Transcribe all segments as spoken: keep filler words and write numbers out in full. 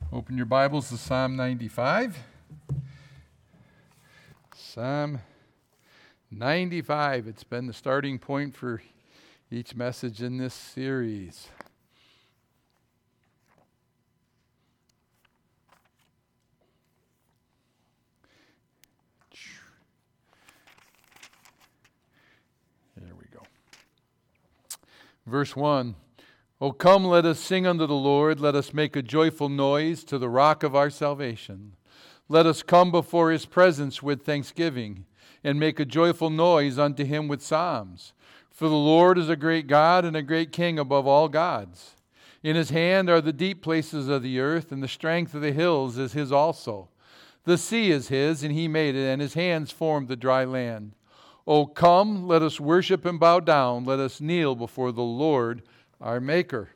Open your Bibles to Psalm ninety-five. Psalm ninety-five. It's been the starting point for each message in this series. There we go. Verse one. O come, let us sing unto the Lord. Let us make a joyful noise to the rock of our salvation. Let us come before his presence with thanksgiving, and make a joyful noise unto him with psalms. For the Lord is a great God and a great King above all gods. In his hand are the deep places of the earth, and the strength of the hills is his also. The sea is his, and he made it, and his hands formed the dry land. O come, let us worship and bow down. Let us kneel before the Lord our Maker.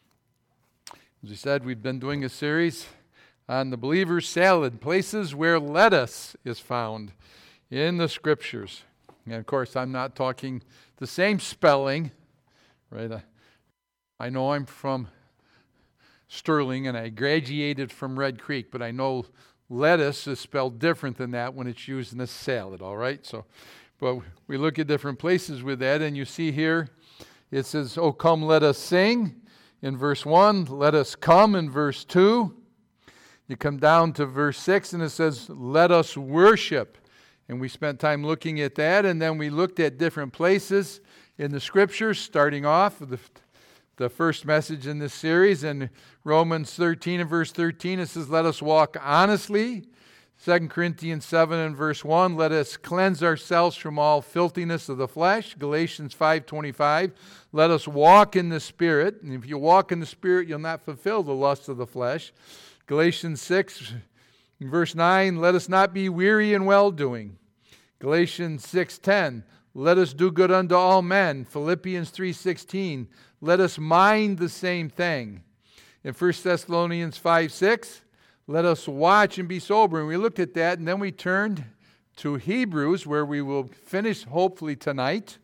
As we said, we've been doing a series on the believer's salad, places where lettuce is found in the Scriptures. And of course, I'm not talking the same spelling, right? I know I'm from Sterling and I graduated from Red Creek, but I know lettuce is spelled different than that when it's used in a salad, all right? So, but we look at different places with that, and you see here, it says, "Oh, come, let us sing," in verse one. "Let us come," in verse two. You come down to verse six, and it says, "Let us worship." And we spent time looking at that, and then we looked at different places in the Scriptures, starting off with the, the first message in this series. In Romans thirteen and verse thirteen, it says, "Let us walk honestly." Second Corinthians seven and verse one, "Let us cleanse ourselves from all filthiness of the flesh." Galatians five twenty-five, "Let us walk in the Spirit." And if you walk in the Spirit, you'll not fulfill the lust of the flesh. Galatians six verse nine, "Let us not be weary in well-doing." Galatians six ten, "Let us do good unto all men." Philippians three sixteen, "Let us mind the same thing." In First Thessalonians five six, "Let us watch and be sober." And we looked at that, and then we turned to Hebrews, where we will finish hopefully tonight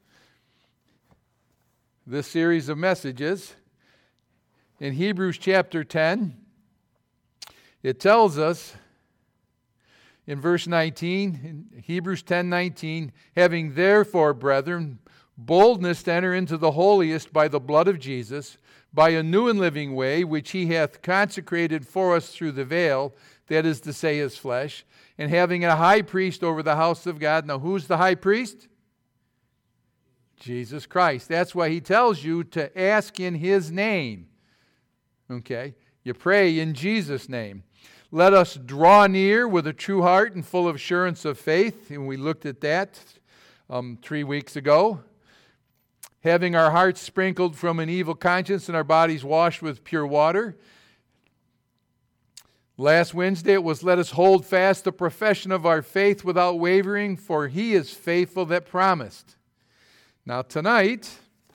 this series of messages. In Hebrews chapter ten, it tells us in verse nineteen, in Hebrews ten nineteen, "Having therefore, brethren, boldness to enter into the holiest by the blood of Jesus, by a new and living way, which he hath consecrated for us through the veil," that is to say, his flesh, "and having a high priest over the house of God." Now, who's the high priest? Jesus Christ. That's why he tells you to ask in his name. Okay? You pray in Jesus' name. "Let us draw near with a true heart and full of assurance of faith." And we looked at that um, three weeks ago. "Having our hearts sprinkled from an evil conscience and our bodies washed with pure water." Last Wednesday it was, "Let us hold fast the profession of our faith without wavering, for he is faithful that promised." Now tonight,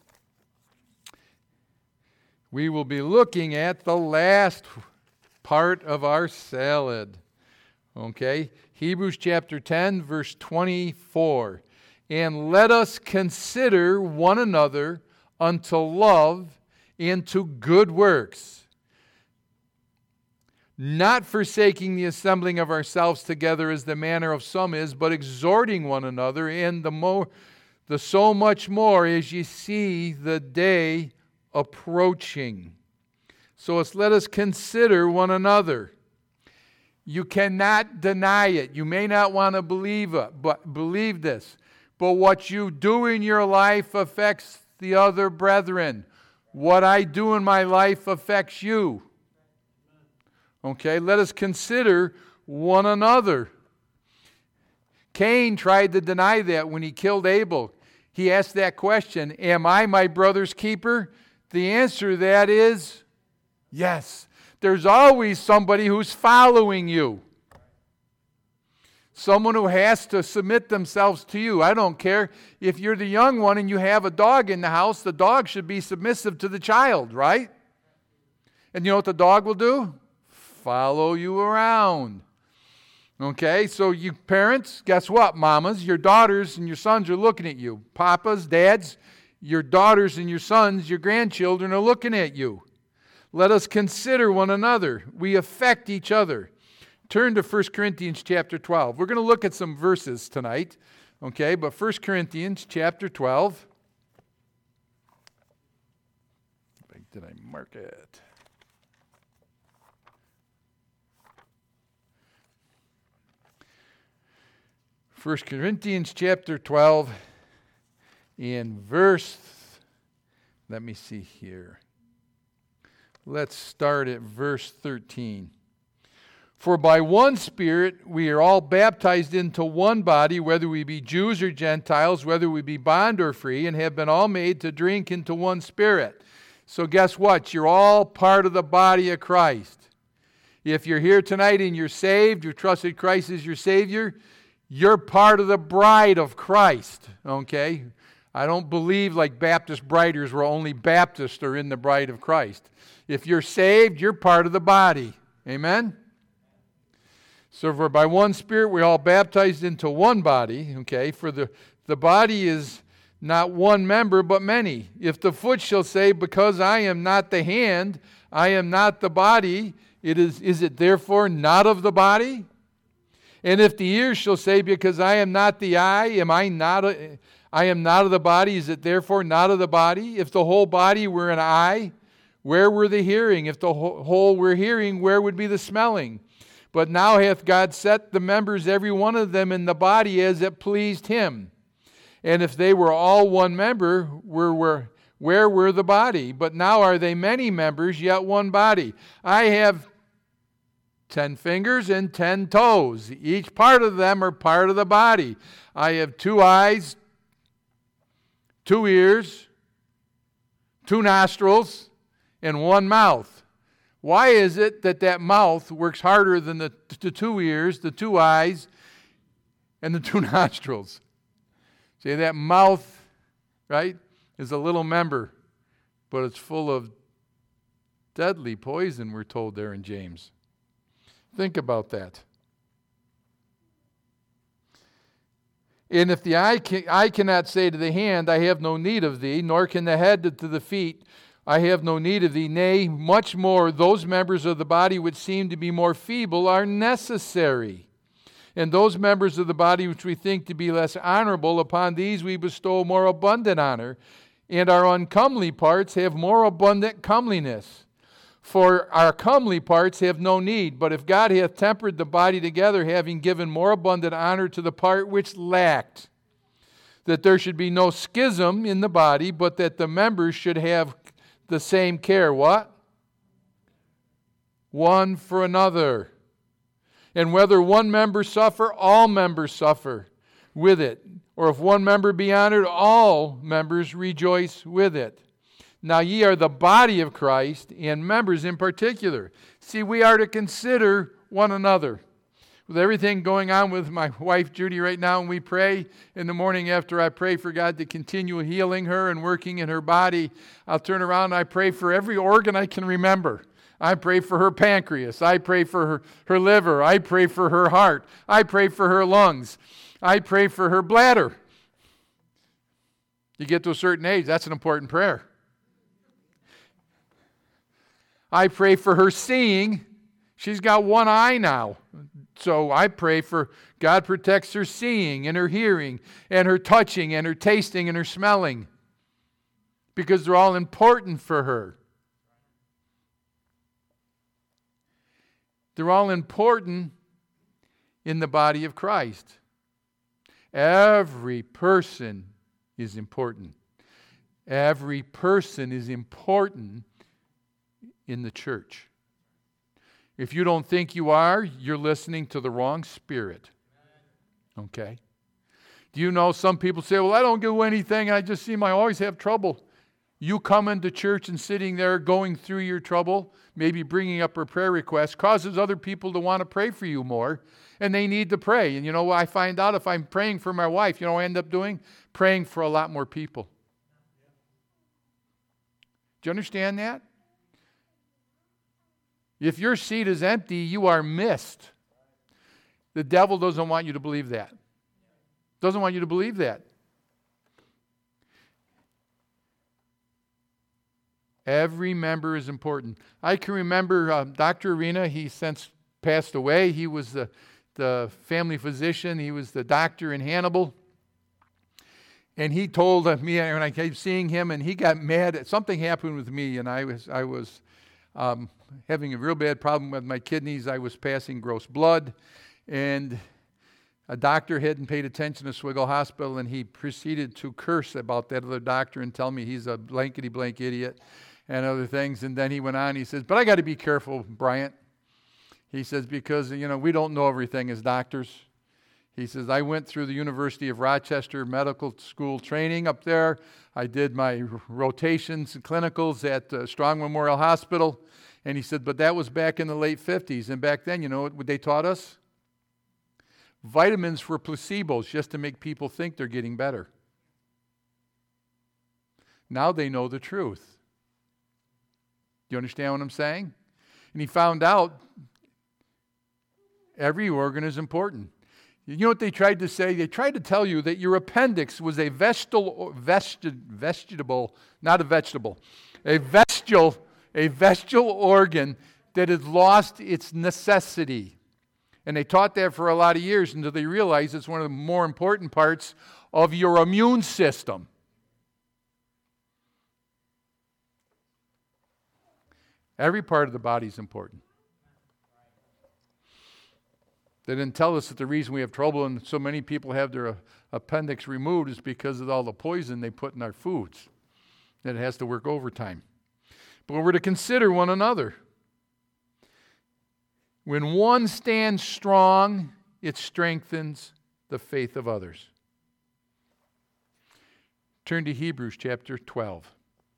we will be looking at the last part of our salad. Okay? Hebrews chapter ten, verse twenty-four. "And let us consider one another unto love and to good works, not forsaking the assembling of ourselves together as the manner of some is, but exhorting one another, and the more, the so much more as ye see the day approaching." So it's let us consider one another. You cannot deny it. You may not want to believe it, but believe this. But what you do in your life affects the other brethren. What I do in my life affects you. Okay, let us consider one another. Cain tried to deny that when he killed Abel. He asked that question, "Am I my brother's keeper?" The answer to that is yes. There's always somebody who's following you. Someone who has to submit themselves to you. I don't care if you're the young one and you have a dog in the house, the dog should be submissive to the child, right? And you know what the dog will do? Follow you around. Okay, so you parents, guess what, mamas? Your daughters and your sons are looking at you. Papas, dads, your daughters and your sons, your grandchildren are looking at you. Let us consider one another. We affect each other. Turn to First Corinthians chapter twelve. We're going to look at some verses tonight, okay? But First Corinthians chapter twelve. Did I mark it? First Corinthians chapter twelve in verse, let me see here. Let's start at verse thirteen. For by one Spirit we are all baptized into one body, whether we be Jews or Gentiles, whether we be bond or free, and have been all made to drink into one Spirit. So guess what? You're all part of the body of Christ. If you're here tonight and you're saved, you've trusted Christ as your Savior, you're part of the bride of Christ, okay? I don't believe like Baptist briders where only Baptists are in the bride of Christ. If you're saved, you're part of the body. Amen? So for by one Spirit we're all baptized into one body, okay? For the, the body is not one member, but many. If the foot shall say, because I am not the hand, I am not the body, it is, is it therefore not of the body? And if the ear shall say, because I am not the eye, am I not a, I am not of the body, is it therefore not of the body? If the whole body were an eye, where were the hearing? If the whole were hearing, where would be the smelling? But now hath God set the members, every one of them, in the body as it pleased him. And if they were all one member, where were, where were the body? But now are they many members, yet one body. I have ten fingers and ten toes. Each part of them are part of the body. I have two eyes, two ears, two nostrils, and one mouth. Why is it that that mouth works harder than the, the two ears, the two eyes, and the two nostrils? See, that mouth, right, is a little member, but it's full of deadly poison, we're told there in James. Think about that. And if the eye, can, eye cannot say to the hand, I have no need of thee, nor can the head to the feet, I have no need of thee, nay, much more, those members of the body which seem to be more feeble are necessary. And those members of the body which we think to be less honorable, upon these we bestow more abundant honor, and our uncomely parts have more abundant comeliness. For our comely parts have no need, but if God hath tempered the body together, having given more abundant honor to the part which lacked, that there should be no schism in the body, but that the members should have the same care. What? One for another. And whether one member suffer, all members suffer with it. Or if one member be honored, all members rejoice with it. Now ye are the body of Christ, and members in particular. See, we are to consider one another. With everything going on with my wife Judy right now, and we pray in the morning after I pray for God to continue healing her and working in her body, I'll turn around and I pray for every organ I can remember. I pray for her pancreas. I pray for her, her liver. I pray for her heart. I pray for her lungs. I pray for her bladder. You get to a certain age, that's an important prayer. I pray for her seeing. She's got one eye now. So I pray for God protects her seeing and her hearing and her touching and her tasting and her smelling, because they're all important for her. They're all important in the body of Christ. Every person is important. Every person is important in the church. If you don't think you are, you're listening to the wrong spirit. Okay? Do you know some people say, well, I don't do anything. I just seem I always have trouble. You come into church and sitting there going through your trouble, maybe bringing up a prayer request, causes other people to want to pray for you more, and they need to pray. And you know what I find out? If I'm praying for my wife, you know what I end up doing? Praying for a lot more people. Do you understand that? If your seat is empty, you are missed. The devil doesn't want you to believe that. Doesn't want you to believe that. Every member is important. I can remember uh, Doctor Arena, he since passed away. He was the, the family physician. He was the doctor in Hannibal. And he told me, when I kept seeing him, and he got mad. Something happened with me, and I was I was um, having a real bad problem with my kidneys. I was passing gross blood, and a doctor hadn't paid attention to Swiggle Hospital, and he proceeded to curse about that other doctor and tell me he's a blankety-blank idiot and other things. And then he went on, he says, but I got to be careful, Bryant. He says, because, you know, we don't know everything as doctors. He says, I went through the University of Rochester Medical School training up there. I did my rotations and clinicals at uh, Strong Memorial Hospital. And he said, but that was back in the late fifties. And back then, you know what they taught us? Vitamins were placebos just to make people think they're getting better. Now they know the truth. Do you understand what I'm saying? And he found out every organ is important. You know what they tried to say? They tried to tell you that your appendix was a vegetable, vegetable, not a vegetable, a vestial, a vestial organ that had lost its necessity. And they taught that for a lot of years until they realized it's one of the more important parts of your immune system. Every part of the body is important. They didn't tell us that the reason we have trouble and so many people have their appendix removed is because of all the poison they put in our foods. That it has to work overtime. But we're to consider one another. When one stands strong, it strengthens the faith of others. Turn to Hebrews chapter twelve.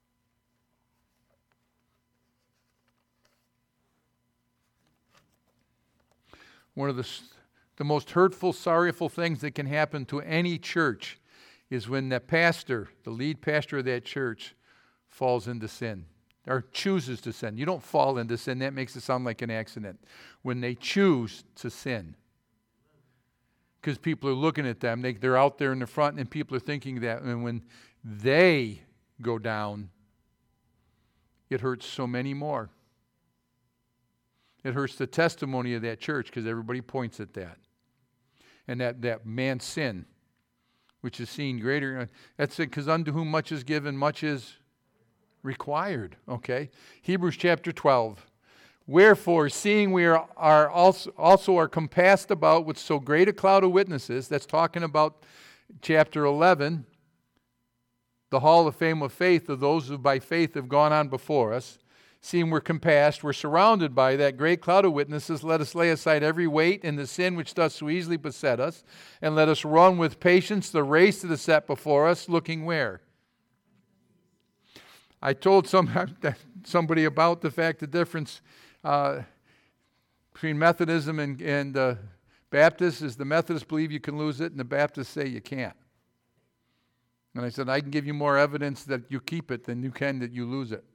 One of the, the most hurtful, sorrowful things that can happen to any church is when the pastor, the lead pastor of that church, falls into sin or chooses to sin. You don't fall into sin. That makes it sound like an accident. When they choose to sin. Because people are looking at them. They, they're out there in the front and people are thinking that. And when they go down, it hurts so many more. It hurts the testimony of that church because everybody points at that. And that, that man's sin, which is seen greater. That's it, because unto whom much is given, much is required. Okay? Hebrews chapter twelve. Wherefore, seeing we are, are also, also are compassed about with so great a cloud of witnesses, that's talking about chapter eleven, the hall of fame of faith of those who by faith have gone on before us. Seeing we're compassed, we're surrounded by that great cloud of witnesses, let us lay aside every weight and the sin which doth so easily beset us, and let us run with patience the race that is set before us, looking where? I told some, somebody about the fact the difference uh, between Methodism and, and uh, Baptist is the Methodists believe you can lose it, and the Baptists say you can't. And I said, I can give you more evidence that you keep it than you can that you lose it.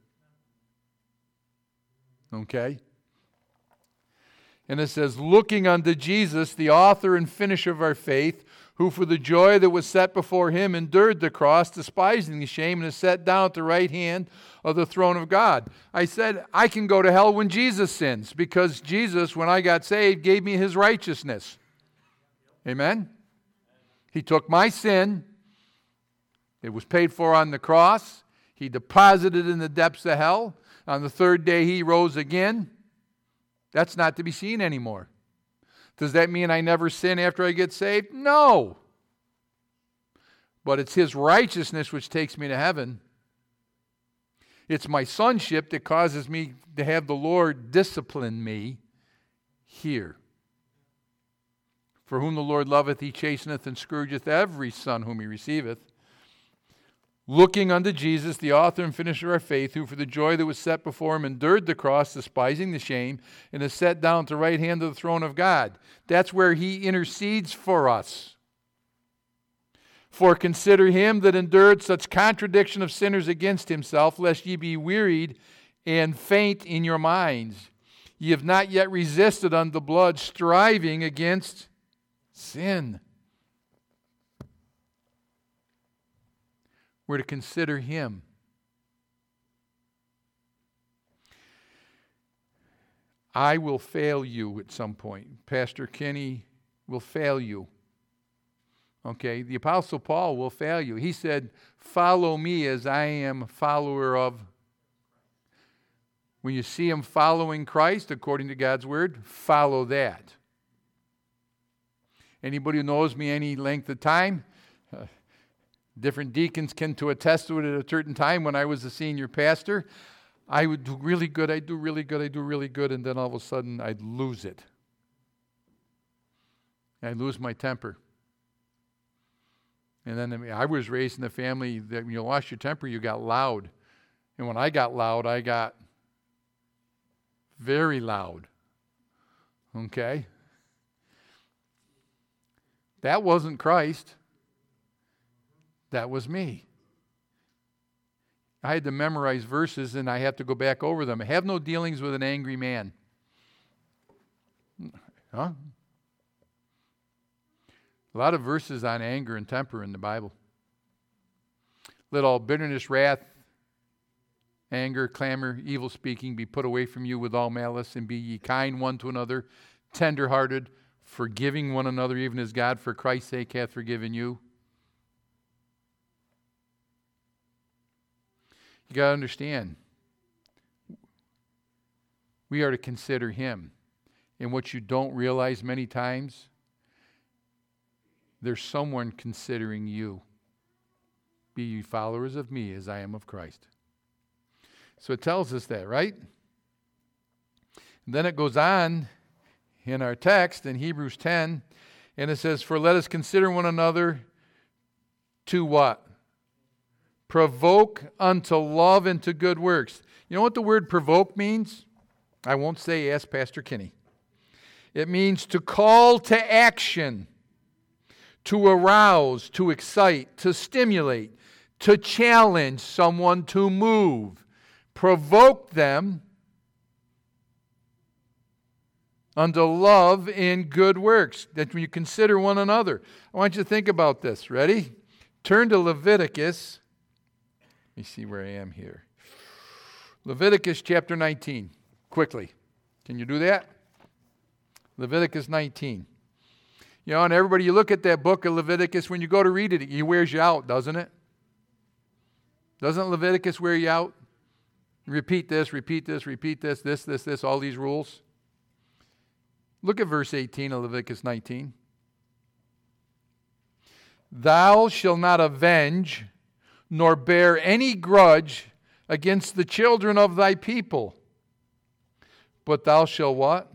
Okay? And it says, looking unto Jesus, the author and finisher of our faith, who for the joy that was set before him endured the cross, despising the shame, and is set down at the right hand of the throne of God. I said, I can go to hell when Jesus sins, because Jesus, when I got saved, gave me his righteousness. Amen? He took my sin. It was paid for on the cross. He deposited it in the depths of hell. On the third day, he rose again. That's not to be seen anymore. Does that mean I never sin after I get saved? No. But it's his righteousness which takes me to heaven. It's my sonship that causes me to have the Lord discipline me here. For whom the Lord loveth, he chasteneth and scourgeth every son whom he receiveth. Looking unto Jesus, the author and finisher of our faith, who for the joy that was set before him endured the cross, despising the shame, and is set down at the right hand of the throne of God. That's where he intercedes for us. For consider him that endured such contradiction of sinners against himself, lest ye be wearied and faint in your minds. Ye have not yet resisted unto blood, striving against sin. We're to consider him. I will fail you at some point. Pastor Kenny will fail you. Okay, the Apostle Paul will fail you. He said, follow me as I am a follower of. When you see him following Christ, according to God's word, follow that. Anybody who knows me any length of time, uh, different deacons can to attest to it at a certain time when I was a senior pastor. I would do really good, I'd do really good, I'd do really good, and then all of a sudden I'd lose it. I'd lose my temper. And then I, mean, I was raised in a family that when you lost your temper, you got loud. And when I got loud, I got very loud. Okay? That wasn't Christ. That was me. I had to memorize verses and I have to go back over them. Have no dealings with an angry man. Huh? A lot of verses on anger and temper in the Bible. Let all bitterness, wrath, anger, clamor, evil speaking be put away from you with all malice, and be ye kind one to another, tender-hearted, forgiving one another, even as God for Christ's sake hath forgiven you. You got to understand, we are to consider him. And what you don't realize many times, there's someone considering you. Be ye followers of me as I am of Christ. So it tells us that, right? And then it goes on in our text in Hebrews ten, and it says, for let us consider one another to what? Provoke unto love and to good works. You know what the word provoke means? I won't say, ask Pastor Kinney. It means to call to action, to arouse, to excite, to stimulate, to challenge someone to move. Provoke them unto love and good works. That when you consider one another. I want you to think about this. Ready? Turn to Leviticus. Let me see where I am here. Leviticus chapter nineteen. Quickly. Can you do that? Leviticus nineteen. You know, and everybody, you look at that book of Leviticus, when you go to read it, it wears you out, doesn't it? Doesn't Leviticus wear you out? Repeat this, repeat this, repeat this, this, this, this, all these rules. Look at verse eighteen of Leviticus nineteen. Thou shalt not avenge, nor bear any grudge against the children of thy people. But thou shalt what?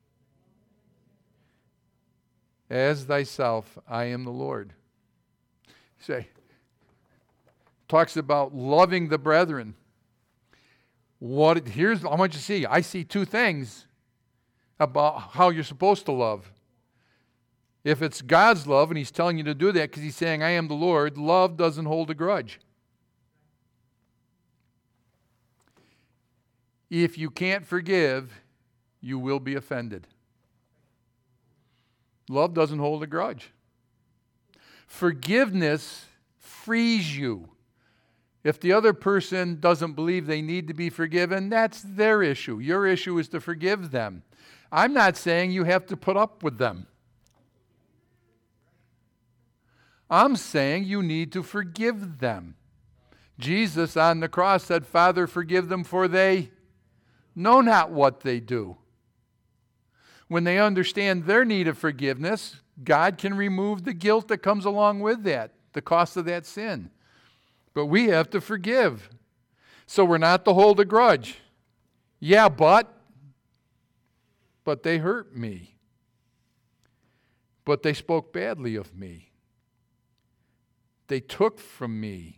As thyself, I am the Lord. Say, talks about loving the brethren. What here's I want you to see. I see two things about how you're supposed to love. If it's God's love, and he's telling you to do that because he's saying, I am the Lord, love doesn't hold a grudge. If you can't forgive, you will be offended. Love doesn't hold a grudge. Forgiveness frees you. If the other person doesn't believe they need to be forgiven, that's their issue. Your issue is to forgive them. I'm not saying you have to put up with them. I'm saying you need to forgive them. Jesus on the cross said, Father, forgive them, for they know not what they do. When they understand their need of forgiveness, God can remove the guilt that comes along with that, the cost of that sin. But we have to forgive. So we're not to hold a grudge. Yeah, but, but they hurt me. But they spoke badly of me. They took from me.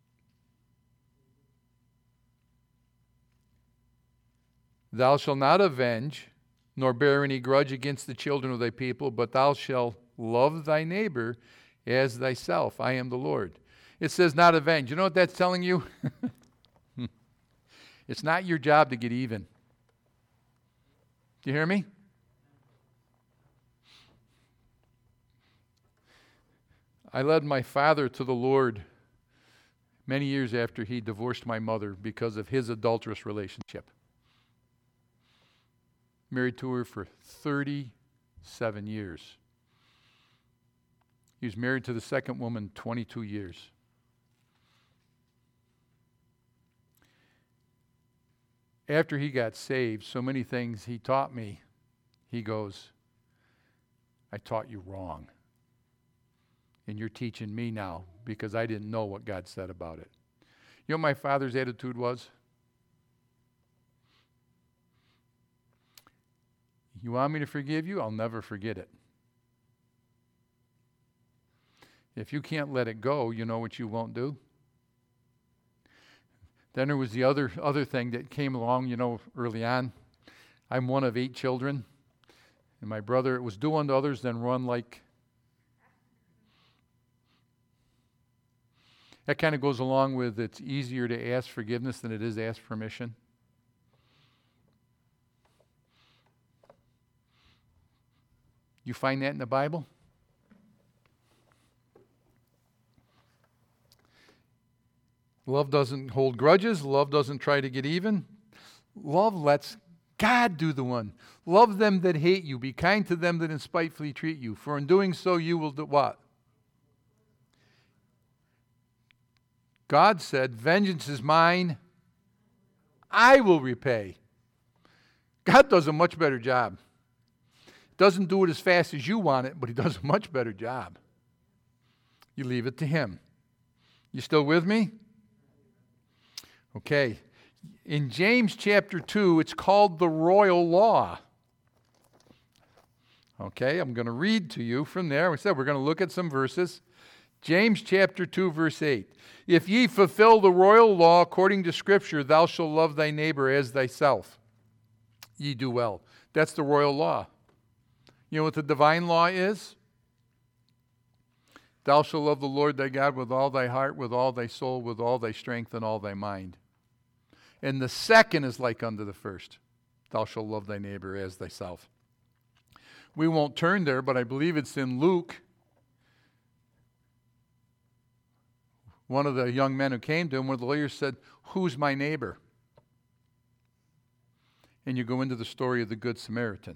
Thou shalt not avenge, nor bear any grudge against the children of thy people, but thou shalt love thy neighbor as thyself. I am the Lord. It says not avenge. You know what that's telling you? It's not your job to get even. Do you hear me? I led my father to the Lord many years after he divorced my mother because of his adulterous relationship. Married to her for thirty-seven years. He was married to the second woman twenty-two years. After he got saved, so many things he taught me, he goes, I taught you wrong. And you're teaching me now because I didn't know what God said about it. You know what my father's attitude was? You want me to forgive you? I'll never forget it. If you can't let it go, you know what you won't do? Then there was the other other thing that came along, you know, early on. I'm one of eight children. And my brother, it was do unto others, then run like. That kind of goes along with it's easier to ask forgiveness than it is to ask permission. You find that in the Bible? Love doesn't hold grudges. Love doesn't try to get even. Love lets God do the one. Love them that hate you. Be kind to them that spitefully treat you. For in doing so you will do what? God said, vengeance is mine. I will repay. God does a much better job. Doesn't do it as fast as you want it, but he does a much better job. You leave it to him. You still with me? Okay. In James chapter two, it's called the royal law. Okay, I'm going to read to you from there. We said we're going to look at some verses. James chapter two, verse eight. If ye fulfill the royal law according to Scripture, thou shalt love thy neighbor as thyself. Ye do well. That's the royal law. You know what the divine law is? Thou shalt love the Lord thy God with all thy heart, with all thy soul, with all thy strength, and all thy mind. And the second is like unto the first. Thou shalt love thy neighbor as thyself. We won't turn there, but I believe it's in Luke. One of the young men who came to him, one of the lawyers said, who's my neighbor? And you go into the story of the Good Samaritan.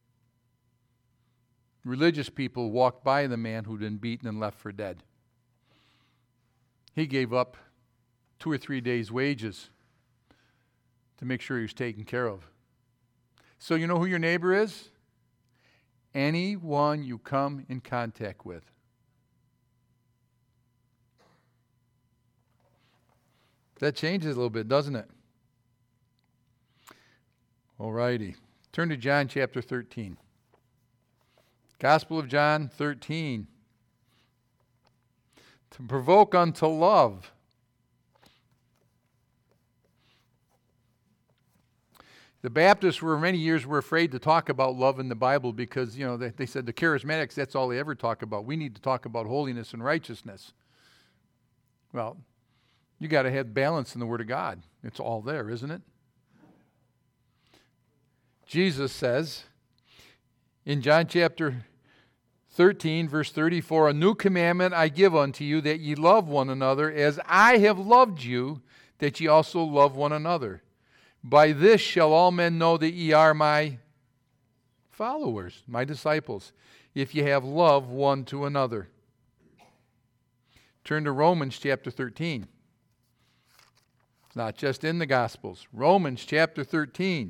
Religious people walked by the man who'd been beaten and left for dead. He gave up two or three days' wages to make sure he was taken care of. So you know who your neighbor is? Anyone you come in contact with. That changes a little bit, doesn't it? All righty. Turn to John chapter thirteen. Gospel of John thirteen. To provoke unto love. The Baptists were many years were afraid to talk about love in the Bible because, you know, they, they said the charismatics, that's all they ever talk about. We need to talk about holiness and righteousness. Well, you got to have balance in the Word of God. It's all there, isn't it? Jesus says in John chapter thirteen, verse thirty-four, a new commandment I give unto you, that ye love one another, as I have loved you, that ye also love one another. By this shall all men know that ye are my followers, my disciples, if ye have love one to another. Turn to Romans chapter thirteen. It's not just in the Gospels. Romans chapter thirteen,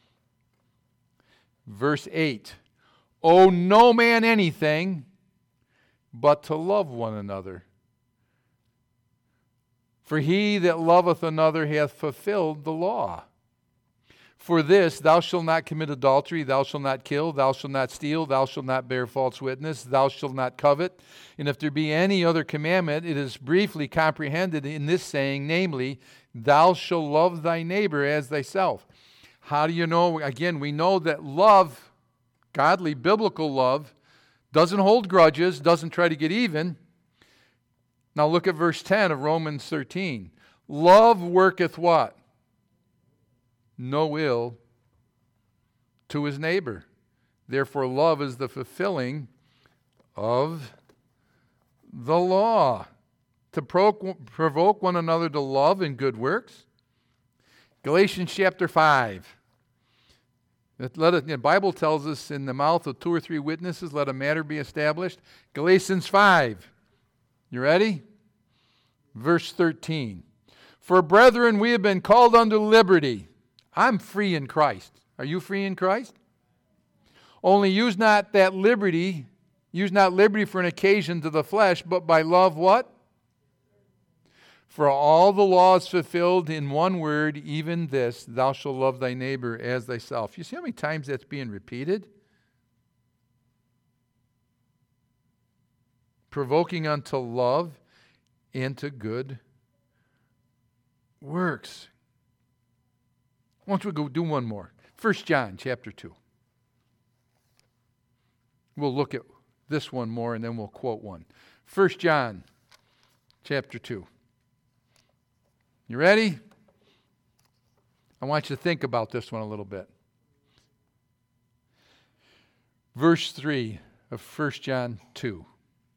verse eight. Owe no man anything but to love one another. For he that loveth another hath fulfilled the law. For this, thou shalt not commit adultery, thou shalt not kill, thou shalt not steal, thou shalt not bear false witness, thou shalt not covet. And if there be any other commandment, it is briefly comprehended in this saying, namely, thou shalt love thy neighbor as thyself. How do you know? Again, we know that love, godly, biblical love, doesn't hold grudges, doesn't try to get even. Now look at verse ten of Romans thirteen. Love worketh what? No ill to his neighbor. Therefore, love is the fulfilling of the law. To provoke one another to love and good works. Galatians chapter five. Let, let it, the Bible tells us in the mouth of two or three witnesses, let a matter be established. Galatians five. You ready? Verse thirteen. For brethren, we have been called unto liberty. I'm free in Christ. Are you free in Christ? Only use not that liberty, use not liberty for an occasion to the flesh, but by love what? For all the law is fulfilled in one word, even this, thou shalt love thy neighbor as thyself. You see how many times that's being repeated? Provoking unto love and to good works. Why don't we go do one more? First John chapter two. We'll look at this one more and then we'll quote one. First John chapter two. You ready? I want you to think about this one a little bit. Verse three of First John two.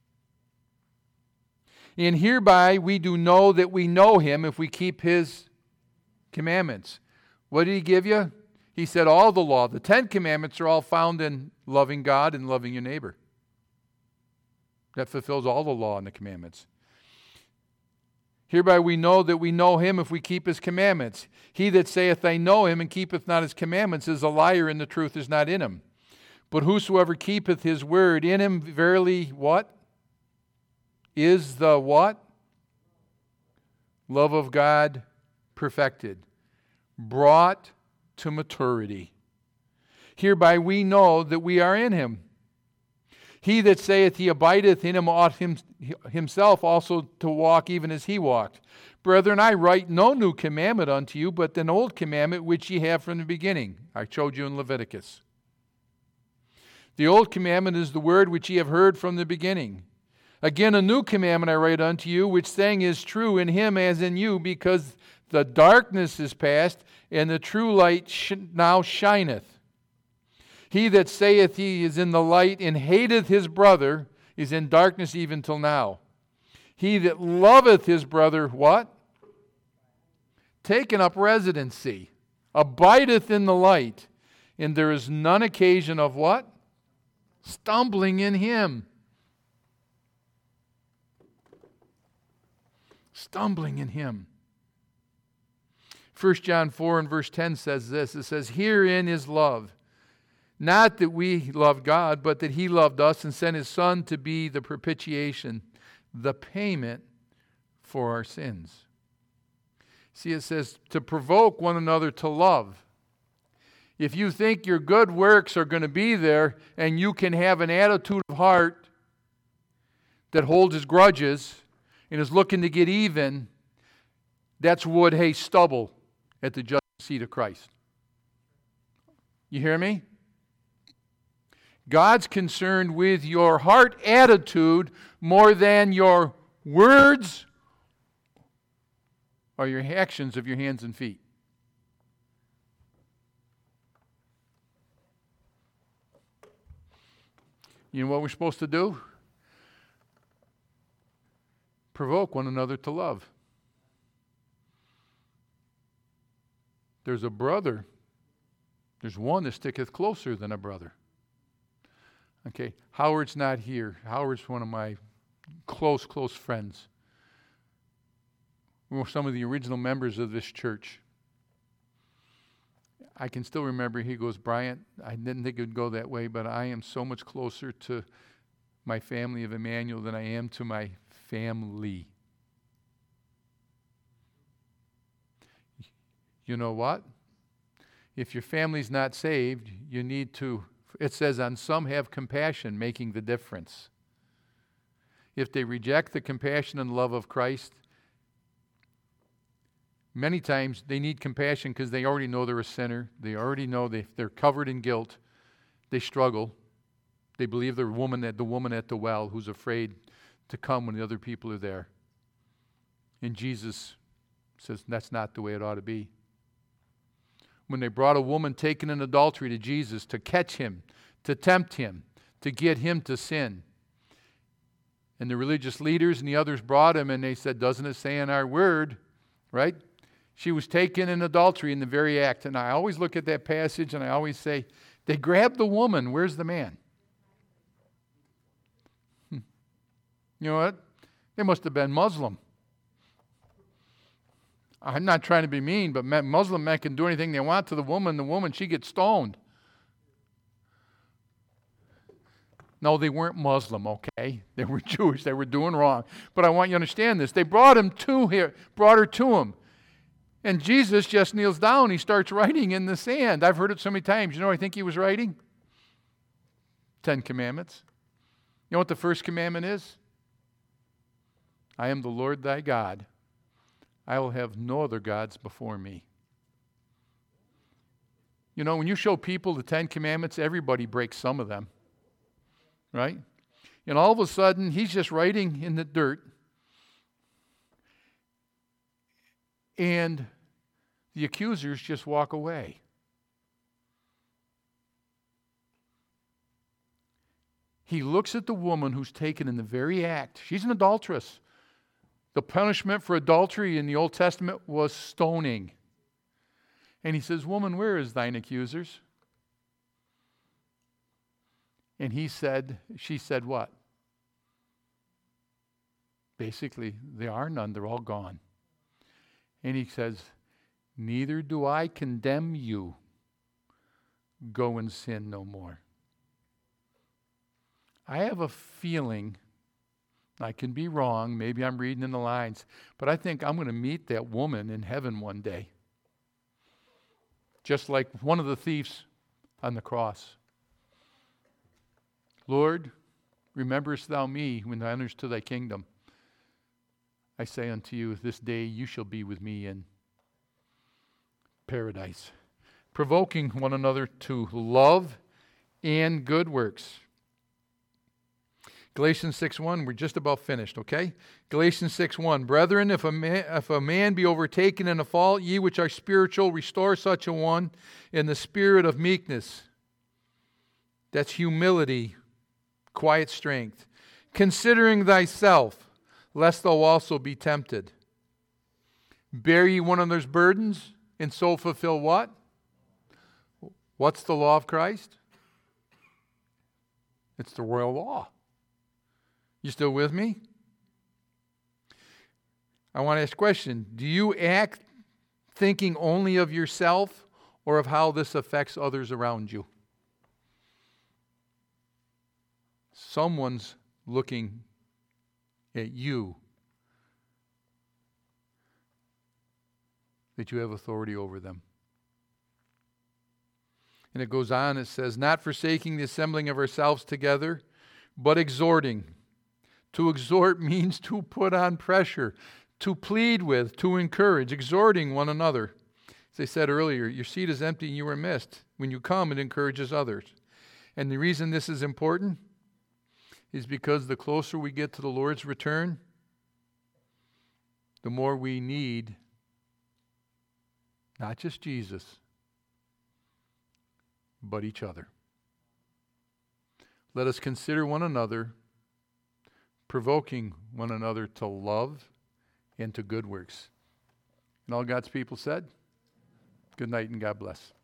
And hereby we do know that we know him if we keep his commandments. What did he give you? He said all the law. The Ten Commandments are all found in loving God and loving your neighbor. That fulfills all the law and the commandments. Hereby we know that we know him if we keep his commandments. He that saith, I know him, and keepeth not his commandments, is a liar, and the truth is not in him. But whosoever keepeth his word, in him verily what? Is the what? Love of God perfected, brought to maturity. Hereby we know that we are in him. He that saith he abideth in him ought him, himself also to walk even as he walked. Brethren, I write no new commandment unto you, but an old commandment which ye have from the beginning. I showed you in Leviticus. The old commandment is the word which ye have heard from the beginning. Again, a new commandment I write unto you, which saying is true in him as in you, because the darkness is past, and the true light sh- now shineth. He that saith he is in the light and hateth his brother is in darkness even till now. He that loveth his brother, what? Taken up residency, abideth in the light, and there is none occasion of what? Stumbling in him. Stumbling in him. First John four and verse ten says this. It says, herein is love. Not that we loved God, but that he loved us and sent his Son to be the propitiation, the payment for our sins. See, it says to provoke one another to love. If you think your good works are going to be there and you can have an attitude of heart that holds his grudges and is looking to get even, that's wood, hay, stubble at the judgment seat of Christ. You hear me? God's concerned with your heart attitude more than your words or your actions of your hands and feet. You know what we're supposed to do? Provoke one another to love. There's a brother. There's one that sticketh closer than a brother. Okay, Howard's not here. Howard's one of my close, close friends. We were some of the original members of this church. I can still remember he goes, Bryant, I didn't think it would go that way, but I am so much closer to my family of Emmanuel than I am to my family. You know what? If your family's not saved, you need to, it says, on some have compassion, making the difference. If they reject the compassion and love of Christ, many times they need compassion because they already know they're a sinner. They already know they, they're covered in guilt. They struggle. They believe the woman at the woman at the well who's afraid to come when the other people are there. And Jesus says that's not the way it ought to be. When they brought a woman taken in adultery to Jesus to catch him, to tempt him, to get him to sin. And the religious leaders and the others brought him and they said, doesn't it say in our word, right? She was taken in adultery in the very act. And I always look at that passage and I always say, they grabbed the woman. Where's the man? Hmm. You know what? They must have been Muslim. I'm not trying to be mean, but Muslim men can do anything they want to the woman. The woman, she gets stoned. No, they weren't Muslim, okay? They were Jewish. They were doing wrong. But I want you to understand this. They brought him to here, brought her to him. And Jesus just kneels down. He starts writing in the sand. I've heard it so many times. You know what I think he was writing? Ten Commandments. You know what the first commandment is? I am the Lord thy God. I will have no other gods before me. You know, when you show people the Ten Commandments, everybody breaks some of them. Right? And all of a sudden, he's just writing in the dirt. And the accusers just walk away. He looks at the woman who's taken in the very act. She's an adulteress. The punishment for adultery in the Old Testament was stoning. And he says, woman, where is thine accusers? And he said, she said what? Basically, there are none, they're all gone. And he says, neither do I condemn you. Go and sin no more. I have a feeling, I can be wrong, maybe I'm reading in the lines, but I think I'm going to meet that woman in heaven one day. Just like one of the thieves on the cross. Lord, rememberest thou me when thou enterest to thy kingdom? I say unto you, this day you shall be with me in paradise. Provoking one another to love and good works. Galatians six one, we're just about finished, okay? Galatians six one, brethren, if a, man, if a man be overtaken in a fault, ye which are spiritual, restore such a one in the spirit of meekness. That's humility. Quiet strength, considering thyself, lest thou also be tempted. Bear ye one another's burdens, and so fulfill what? What's the law of Christ? It's the royal law. You still with me? I want to ask a question. Do you act thinking only of yourself or of how this affects others around you? Someone's looking at you that you have authority over them. And it goes on, it says, not forsaking the assembling of ourselves together, but exhorting. To exhort means to put on pressure, to plead with, to encourage, exhorting one another. As I said earlier, your seat is empty and you are missed. When you come, it encourages others. And the reason this is important is because the closer we get to the Lord's return, the more we need not just Jesus, but each other. Let us consider one another, provoking one another to love and to good works. And all God's people said, good night and God bless.